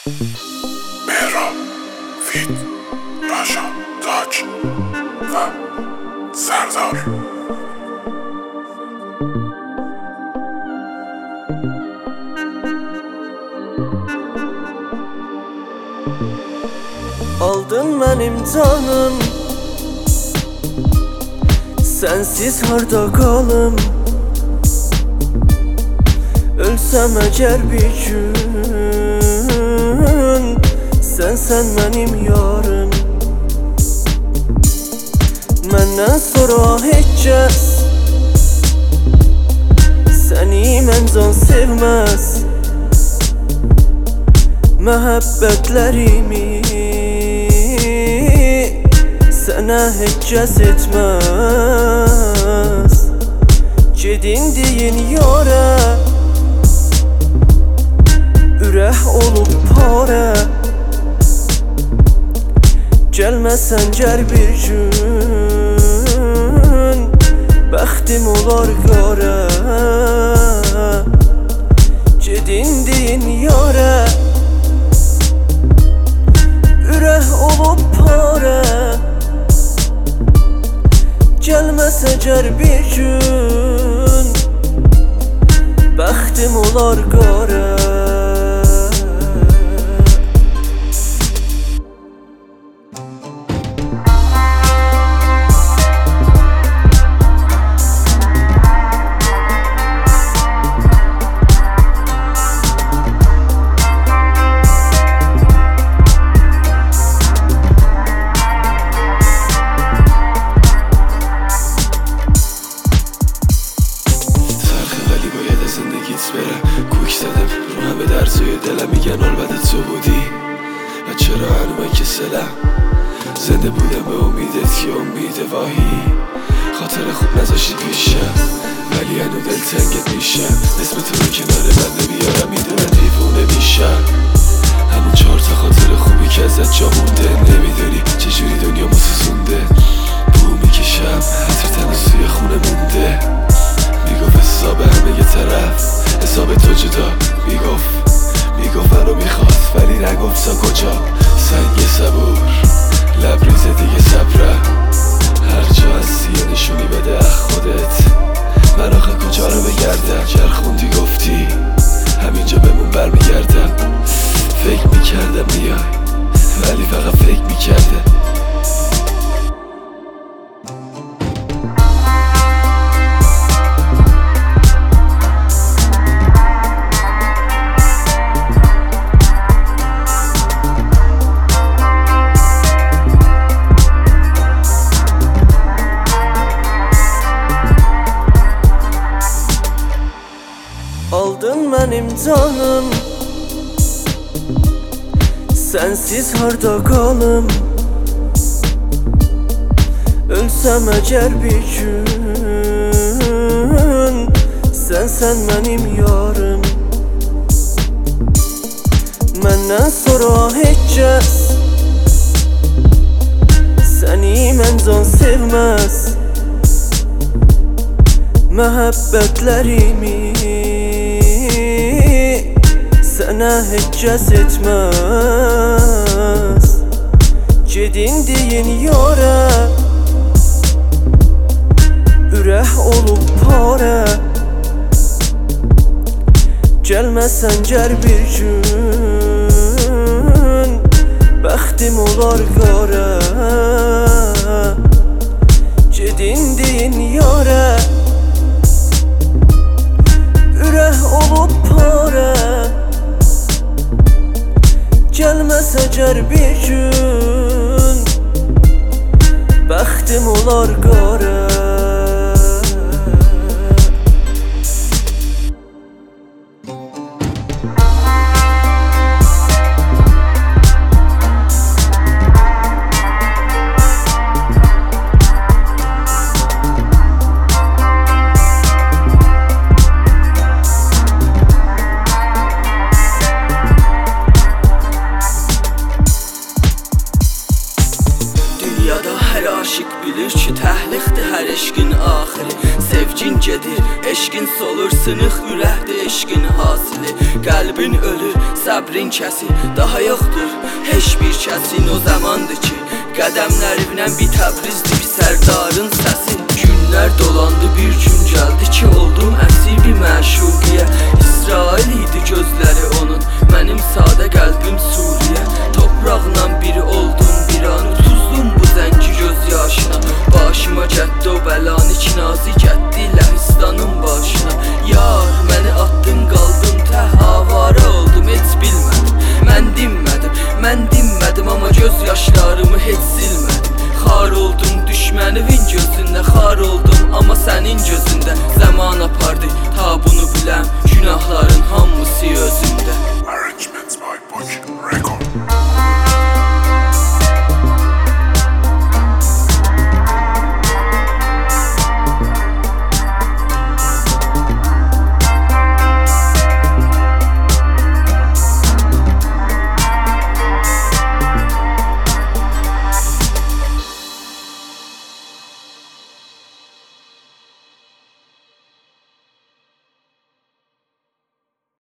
مهراب، فید، راشا، تاج و سردار. Aldın benim canım, sensiz harda kalım. Ölsem eğer bir gün, sen benim yarım. Menden sonra heç kəs səni məncən sevməz. Məhəbbətlərimi sənə heç kəs etməz. Gedin deyin yara, ürək olub para. Gəlməsən gəl bir gün, bəxtim olar qara. Gedin deyin yara, ürək olub para. Gəlməsə gəl bir gün, bəxtim olar qara. کوک زدم رو همه درزای دلم، میگن البته تو بودی و چرا هنوز که سلم زنده بودم به امیدت که امید واهی خاطر خوب نذاشتی پیشم، ولی هنو دلتنگت میشم. اسم تو رو کنار من نمیارم، میدونم دیوونه میشم. همون 4 تا خاطر خوبی که ازت جا مونده، نمیدونی چجوری دنیا مسوزونده. بو میکشم حتی تنوزوی خونه مونده، میگفت حساب همه یه طرف، حساب تو جدا. میگفت منو میخواد ولی نگفت تا کجا. سنگ صبور لبریز دیگه صبرم، هر جا هستی یه نشونی بده از خودت. من آخه کجا رو بگردم؟ چرخوندی گفتی همینجا بمون برمیگردم. فکر میکردم میای ولی فقط فکر میکردم. Aldın mənim canım, sensiz harda qalım. Ölsəm əgər bir gün, sən mənim yarım. Məndən sonra heç kəs səni məncən sevməz. Məhəbbətlərimi sənə heç kəs etməz. Gedin deyin yara, ürək olub para. Gəlməsən gəl bir gün, bəxtim olar qara. Gedin deyin yara, ürək olub para. Gəlməsə gəl bir gün, bəxtim olar qara. Dünyada hər aşiq bilir ki, təhliq eşqin hasili. Qəlbin ölür, səbrin kəsir, daha yoxdur heç bir kəsin. O zamandır ki qədəmlərimlə bir Təbrizdir bir sərdarın səsi. Günlər dolandı, bir gün gəldi ki oldum əsir bir